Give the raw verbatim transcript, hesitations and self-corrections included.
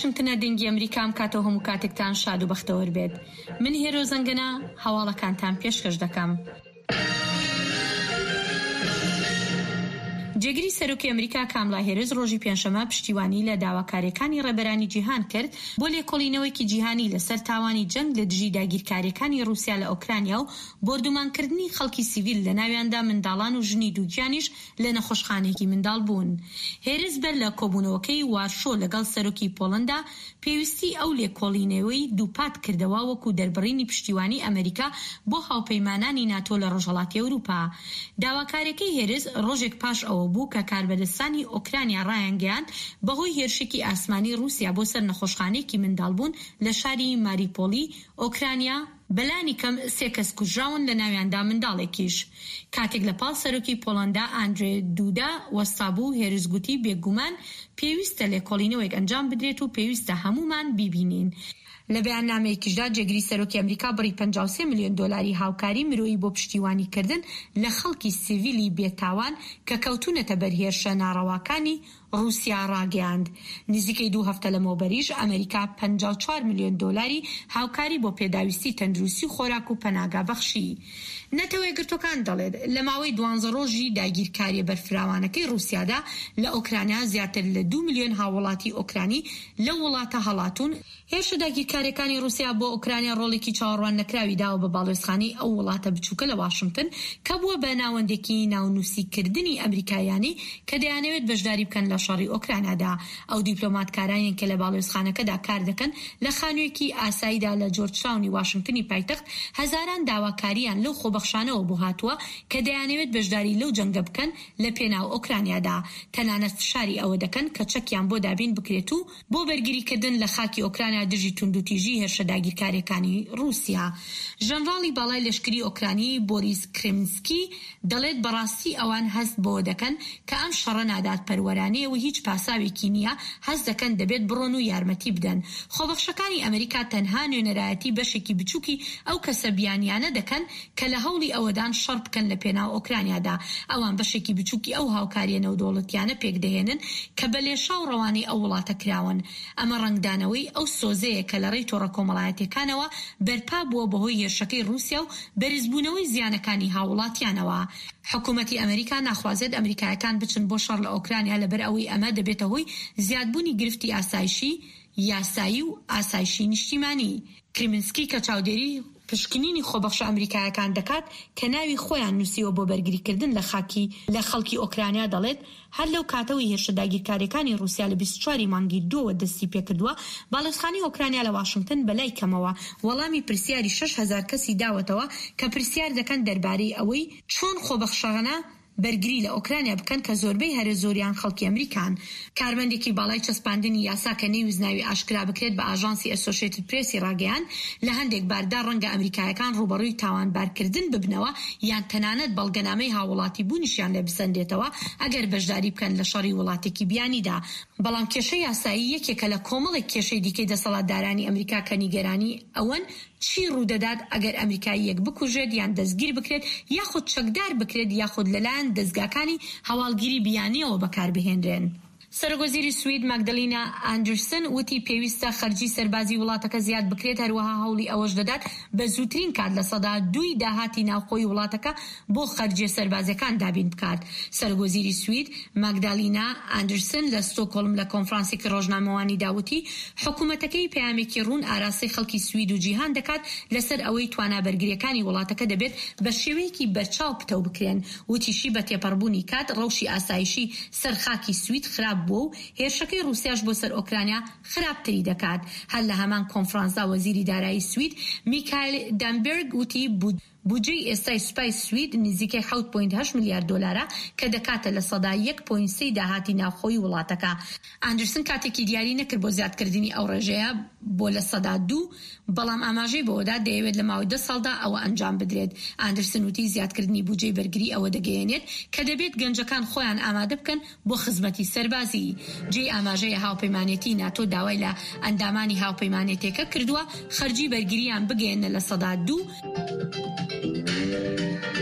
واشنگتنە دەنگی ئەمریکام کاتەوە هەموو کاتێکتان شاد و بەختەوەر بێت. من هێرۆ زەنگەنە هەواڵەکانتان پێشکەش دەکەم. جێگیری سەرۆکی ئەمریکا کاملا هێرز ڕۆژی پێنجشەمە پشتیوانی لە داواکاریەکانی ڕێبەرانی جیهان کرد بۆ لێکۆڵینەوەیکی جیهانی لەسەر تاوانی جەنگ لە دژی داگیرکاریەکانی رووسیا لە ئۆکرانیا و بۆردومانکردنی خەڵکی سیڤیل لە ناویاندا منداڵان و ژنی دووگیانیش لە نەخۆشخانەیەکی منداڵ بوون. هێرز بەر لە کۆبوونەوەکەی وارشۆ لەگەڵ سەرۆکی پۆڵەندا پێویستی ئەو لێکۆڵینەوەی دووپات کردەوە وەکو دەربڕینی پشتیوانی ئەمریکا بۆ هاوپەیمانانی ناتۆ لە ڕۆژهەڵاتی ئەوروپا. داواکاریەکەی هێرز ڕۆژێک پاش ئەوە بوو کە کاربەدەستانی ئۆکرانیا ڕایانگەیاند بەهۆی هێرشێکی ئاسمانی رووسیا بۆ سەر نەخۆشخانەیەکی منداڵبوون لە شاری ماریپۆلی ئۆکرانیا بەلانی کەم سێ کەس کوژراون لە ناویاندا منداڵێکیش. کاتێک لە پاڵ سەرۆکی پۆڵەندا ئاندرێ دوودا وەستابوو هێرز گوتی بێگومان پێویستە لێکۆڵینەوەیەک ئەنجام بدرێت و پێویستە هەمومان بیبینین. لە بەیاننامەیەکیشدا جێگیری سەرۆکی ئەمریکا بڕی پەنجا و سێ ملیۆن دۆلاری هاوکاری مرۆیی بۆ پشتیوانیکردن لە خەڵکی سیڤیلی بێتاوان کە کەوتونەتە بەرهێرشە ناڕەواکانی رووسیا ڕاگەیاند. نزیکەی دوو هەفتە لەمەوبەریش ئەمریکا پەنجا و چوار ملیۆن دۆلاری هاوکاری بۆ پێداویستی تەندروستی خۆراک و پەناگا بەخشی. نەتەوە یەکگرتوەکان دەڵێت لە ماوەی دوانزە ڕۆژی داگیرکاریە بەرفراوانەکەی رووسیادا لە ئۆکرانیا زیاتر لە دوو ملیۆن هاوڵاتی ئۆکرانی لە وڵاتە هەڵاتون. هێرشە داگیرکاریەکانی رووسیا بۆ ئۆکرانیا ڕۆڵێکی چاوەڕوان نەکراوی داوە بە باڵۆزخانی ئەو وڵاتە بچووکە لە واشنگتن کە بووە بە ناوەندێکی ناونووسیکردنی ئەمریکایانی کە دەیانەوێت بەشداری بکەن لە شەڕی ئۆکرانیادا. ئەو دیپلۆماتکارانیان کە لە باڵۆزخانەکەدا کار دەکەن لە خانوویەکی ئاساییدا لە جۆرجتاونی واشنگتنی پایتەخت هەزاران داواکاریان لەو خۆبەخشانەوە بۆ هاتووە کە دەیانەوێت بەشداری لەو جەنگە بکەن لە پێناو ئۆکرانیادا. تەنانەت فشاری ئەوە دەکەن کە چەکیان بۆ دابین بکرێت و بۆ بەرگریکردن لە خاکی ئۆکرانیا دژی توندوتیژی هێرشە داگیرکاریەکانی رووسیا. ژەنراڵی باڵای لەشکری ئۆکرانی بۆریس کرێمسکی دەڵێت بەڕاستی ئەوان هەست بۆ دەکەن کە ئەم شەڕە نادات پەروەرانەیە و هیچ پاساوێکی نییە، هەست دەکەن دەبێت بڕۆن و یارمەتی بدەن. خۆبەخشەکانی ئەمریکا تەنها نوێنەرایەتی بەشێکی بچووکی ئەو کەسە بیانیانە دەکەن کە لە هەوڵی ئەوەدان شەڕ بکەن لە پێناو ئۆکرانیادا. ئەوان بەشێکی بچووکی ئەو هاوکاریە نەودەوڵەتیانە پێک دەهێنن کە بە لێشا و ڕەوانی ئەو وڵاتە کراون. ئەمە ڕەنگدانەوەی ئەو سۆزەیە کە لە ڕێی تۆڕە کۆمەڵایەتیەکانەوە بەرپا بووە بەهۆی هێرشەکەی رووسیا و بەرزبوونەوەی زیانەکانی هاوڵاتیانەوە. حکوومەتی ئەمریکا ناخوازێت ئەمریکایەکان بچن بۆ شەڕ لە ئۆکرانیا لەبەر ئەوەی ئەمە دەبێتە هۆی زیادبوونی گرفتی ئاسایشی، یاسایی و ئاسایشی نیشتیمانی. کرێمسکی کە چاودێری پشکنینی خۆبەخشە ئەمریکایەکان دەکات کە ناوی خۆیان نووسیوە بۆ بەرگریکردن لە خاکی لە خەڵکی ئۆکرانیا دەڵێت هەر لەو کاتەوەی هێرشە داگیرکاریەکانی رووسیا لە بیست و چواری مانگی دووە دەستی پێکردووە باڵۆزخانەی ئۆکرانیا لە واشنگتن بەلای کەمەوە وەڵامی پرسیاری شەش هەزار کەسی داوەتەوە کە پرسیار دەکەن دەربارەی ئەوەی چۆن خۆبەخشەکانە بەرگری لە ئۆکرانیا بکەن کە زۆربەی هەرە زۆریان خەڵکی ئەمریکان. کارمەندێکی باڵای چەسپاندنی یاسا کە نەیوزناوی ئاشکرا بکرێت بە ئاژانسی ئەسۆشیێتد پرێسی ڕاگەیان لە هەندێک باردا ڕەنگە ئەمریکایەکان ڕوبەڕووی تاوانبارکردن ببنەوە یان تەنانەت بەڵگەنامەی هاوڵاتی بوونیشیان لێ بسەندێتەوە ئەگەر بەشداری بکەن لە شەڕی وڵاتێکی بیانیدا. بەڵام کێشەی یاسایی یەکێکە لە کۆمەڵێک کێشەی دیکەی دەسەڵاتدارانی ئەمریکا کە نیگەرانی ئەوەن چی ڕوودەدات ئەگەر ئەمریکاییەک بکوژێت یان دەستگیر بکرێت یاخود چەکدار بکرێت یاخود لەلایەن دەستگاکانی هەواڵگیری بیانیەوە بەکاربهێنرێن. سەرۆکوەزیری سوید ماگدەلینا ئاندرسن وتی پێویستە خەرجی سەربازی وڵاتەکە زیاد بکرێت، هەروەها هەوڵی ئەوەش دەدات بە زووترین کات لە سەدا دووی داهاتی ناوخۆی وڵاتەکە بۆ خەرجیە سەربازەکان دابین بکات. سەرۆکوەزیری سوید ماگدەلینا ئاندرسن لە ستۆکۆڵم لە کۆنفرانسێکی ڕۆژنامەوانی داوتی حکوومەتەکەی پەیامێکی ڕوون ئاراستەی خەڵکی سوید و جیهان دەکات لەسەر ئەوەی توانابەرگریەکانی وڵاتەکە دەبێت بە شێوەیەکی بەرچاو پتە بکرێن. وتیشی بە تێپەڕبوونی کات ڕەوشی ئاسایشی سەرخاکی سوید خراپ بوو و هێرشەکەی رووسیاش بۆ سەر ئۆکرانیا خراپتری دەکات. هەر لە هەمان کۆنفرانسدا وەزیری دارایی سوید میکایل دەنبرگ وتی بودجەی ئێستای سوپای سوید نزیکەی حەوت پۆینت هەشت میلیارد دۆلارە کە دەکاتە لە سەدا یەک پۆینت سێ داهاتی ناوخۆی وڵاتەکە. ئاندرسن کاتێکی دیاری نەکرد بۆ زیادکردنی ئەو ڕێژەیە بۆ لە سەدا دوو، بەڵام ئاماژەی بۆدا دەیەوێت لە ماوەی دە ساڵدا ئەوە ئەنجام بدرێت. ئاندرسن وتی زیادکردنی بودجەی بەرگری ئەوە دەگەیەنێت کە دەبێت گەنجەکان خۆیان ئامادە بکەن بۆ خزمەتی سەربازی. جێ ئاماژەیە هاوپەیمانێتی ناتۆ داوای لە ئەندامانی هاوپەیمانێتێکە کردووە خەرجی بەرگریان بگەێنە لە سەدا دوو.